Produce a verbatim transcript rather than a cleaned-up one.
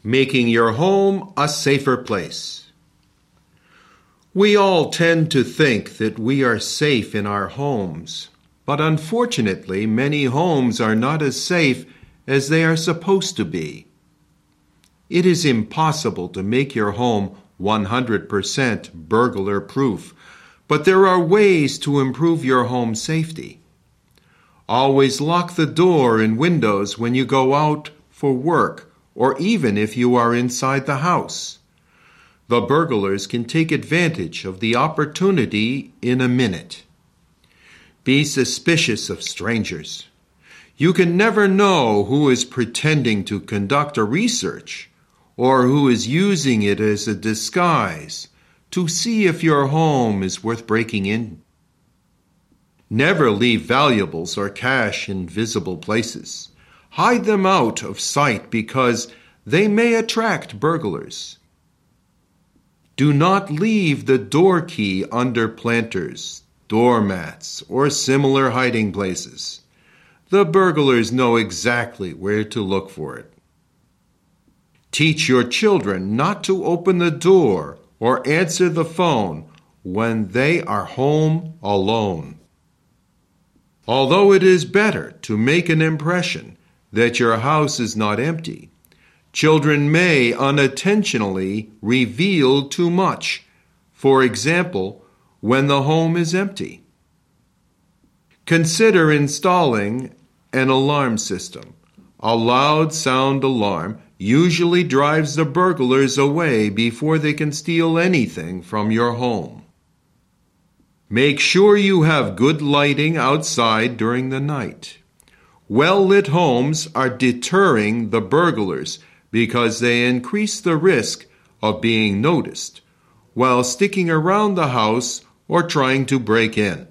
Making your home a safer place. We all tend to think that we are safe in our homes, but unfortunately, many homes are not as safe as they are supposed to be. It is impossible to make your home one hundred percent burglar-proof, but there are ways to improve your home safety. Always lock the door and windows when you go out for work, or even if you are inside the house. The burglars can take advantage of the opportunity in a minute. Be suspicious of strangers. You can never know who is pretending to conduct a research or who is using it as a disguise to see if your home is worth breaking in. Never leave valuables or cash in visible places. Hide them out of sight because they may attract burglars. Do not leave the door key under planters, doormats, or similar hiding places. The burglars know exactly where to look for it. Teach your children not to open the door or answer the phone when they are home alone. Although it is better to make an impression that your house is not empty, children may unintentionally reveal too much, for example, when the home is empty. Consider installing an alarm system. A loud sound alarm usually drives the burglars away before they can steal anything from your home. Make sure you have good lighting outside during the night. Well-lit homes are deterring the burglars because they increase the risk of being noticed while sticking around the house or trying to break in.